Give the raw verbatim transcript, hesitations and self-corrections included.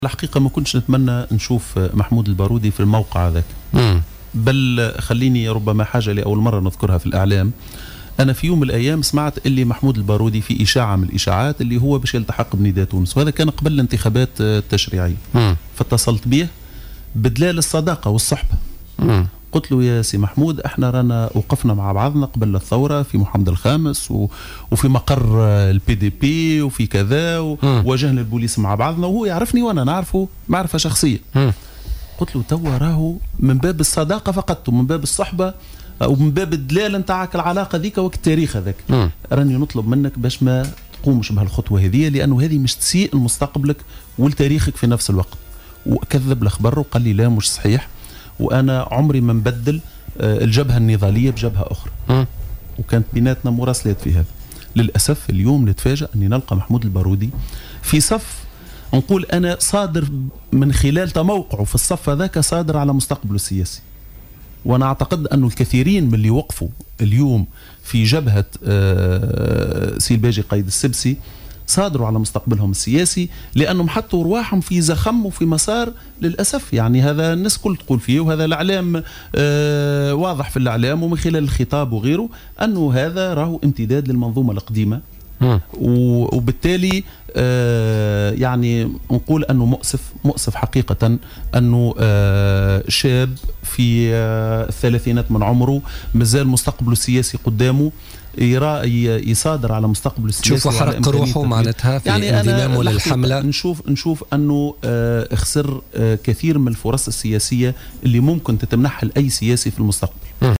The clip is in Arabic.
الحقيقة ما كنتش نتمنى نشوف محمود البارودي في الموقع هذاك، بل خليني ربما حاجة لأول مرة نذكرها في الإعلام. أنا في يوم من الأيام سمعت اللي محمود البارودي في إشاعة من الإشاعات اللي هو باش يلتحق بنداء تونس، وهذا كان قبل الانتخابات التشريعية. فاتصلت به بدلال الصداقة والصحبة. مم. قلت له يا سي محمود، احنا رانا وقفنا مع بعضنا قبل الثورة في محمد الخامس و... وفي مقر البي دي بي وفي كذا، وواجهنا البوليس مع بعضنا، وهو يعرفني وانا نعرفه معرفة شخصية. مم. قلت له توا راهو من باب الصداقة فقط، ومن باب الصحبة ومن باب الدلالة نتاعك العلاقة ذيك وقت التاريخ هذاك، راني نطلب منك باش ما تقومش بهالخطوة هذه، لأنه هذه مش تسيء لمستقبلك ولتاريخك في نفس الوقت. وكذب الأخبار وقال لي لا مش صحيح، وأنا عمري ما نبدل الجبهة النضالية بجبهة أخرى. م. وكانت بيناتنا مراسلات في هذا. للأسف اليوم نتفاجأ أني نلقى محمود البارودي في صف، نقول أنا صادر من خلال تموقعه في الصف هذاك صادر على مستقبله السياسي. وأنا أعتقد أن الكثيرين من اللي وقفوا اليوم في جبهة سي الباجي قايد السبسي صادروا على مستقبلهم السياسي، لأنهم حطوا رواحهم في زخم وفي مسار للأسف. يعني هذا الناس كل تقول فيه، وهذا الإعلام آه واضح في الإعلام ومن خلال الخطاب وغيره أنه هذا راهو امتداد للمنظومة القديمة. وبالتالي آه يعني نقول أنه مؤسف مؤسف حقيقة أنه آه شاب في آه الثلاثينات من عمره مازال مستقبله السياسي قدامه، يرى يصادر على مستقبل السياسي. تشوفوا حرق روحه معناتها في يعني انضمامه للحملة. نشوف نشوف أنه آه خسر آه كثير من الفرص السياسية اللي ممكن تتمنحها لأي سياسي في المستقبل.